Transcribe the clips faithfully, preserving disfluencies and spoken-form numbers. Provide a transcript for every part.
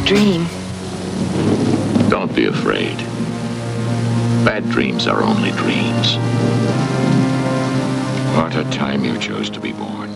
dream. Don't be afraid. Bad dreams are only dreams. What a time you chose to be born.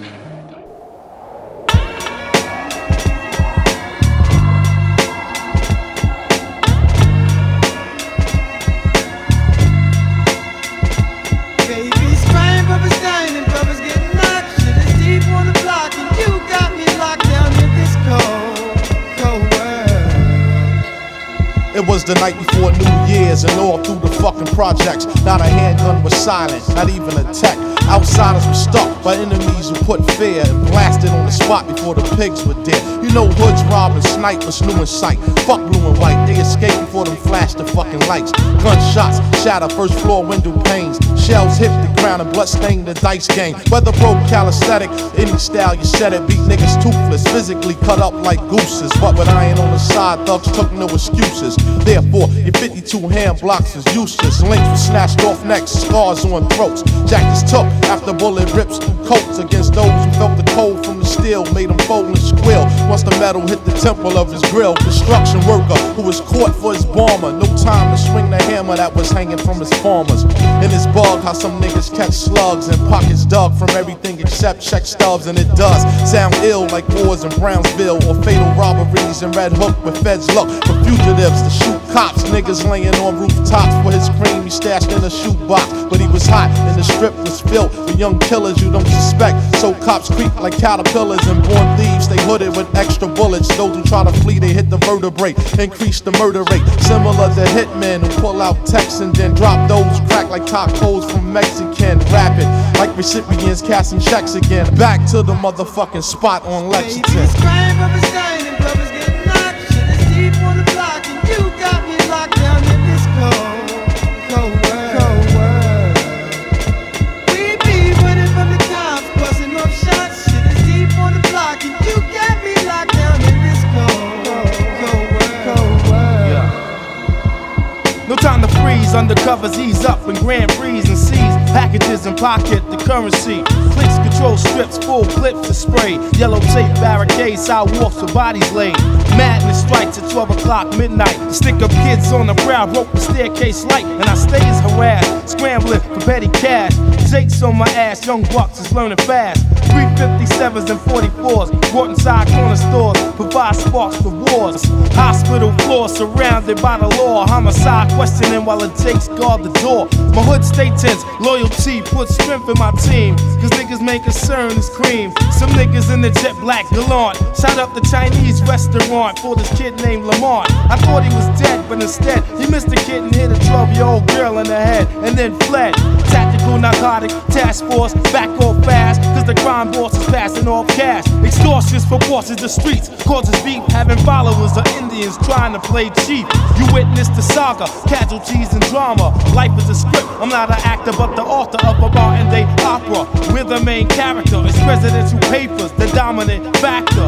It was the night before New Year's and all through the fucking projects. Not a handgun was silent, not even a tech. Outsiders were stuck by enemies who put fear and blasted on the spot before the pigs were dead. You know hoods, robbing, snipers, new in sight. Fuck blue and white, they escaped before them flashed the fucking lights. Gunshots shatter first floor window panes. Shells hit the ground and blood stained the dice game. Weather broke calisthenic, any style you said it. Beat niggas toothless, physically cut up like gooses. What with iron on the side, thugs took no excuses. Therefore, your fifty-two hand blocks is useless. Links were snatched off necks, scars on throats. Jackets took after bullet rips coats against those who felt the cold from the steel. Made them fold and squeal once the metal hit the temple of his grill. Construction worker who was caught for his bomber. No time to swing the hammer that was hanging from his farmers. In his bug, how some niggas catch slugs and pockets dug from everything except check stubs. And it does sound ill like wars in Brownsville or fatal robberies in Red Hook where feds look for fugitives to shoot cops. Niggas laying on rooftops for his cream he stashed in a shoebox. But he was hot and the strip was filled with young killers you don't suspect. So cops creep like caterpillars and born thieves. They hooded with extra bullets. Those who try to flee, they hit the vertebrae. Increase the murder rate. Similar to hitmen who pull out texts and then drop those crack like tacos from Mexican. Rapping like recipients casting checks again. Back to the motherfucking spot on Lexington. No time to freeze, undercovers ease up and grand freeze and seize packages and pocket the currency. Clicks, control strips, full clips to spray. Yellow tape barricades, sidewalks with bodies laid. Madness strikes at twelve o'clock midnight. Stick up kids on the prowl, broke the staircase light, and I stays harassed, scrambling for petty cash. Jake's on my ass, young bucks is learning fast. three fifty-sevens and forty-fours, brought inside corner stores, provide sparks for wars. Hospital floor surrounded by the law. Homicide questioning while it takes guard the door. My hood stay tense, loyalty puts strength in my team. Cause niggas main concern is cream. Some niggas in the jet black gallant shot up the Chinese restaurant for this kid named Lamont. I thought he was dead, but instead he missed a kid and hit a twelve-year-old girl in the head and then fled. Tactical narcotic task force, back off fast, cause the crime boss is passing off cash. Extortions for bosses, the streets causes beef, having followers of Indians trying to play cheap. You witness the saga, casualties and drama. Life is a script, I'm not an actor but the author of a modern day opera. We're the main character, it's presidential papers, the dominant factor.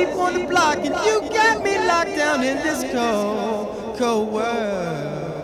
sleep on the block, and you got me locked down in this cold, cold world.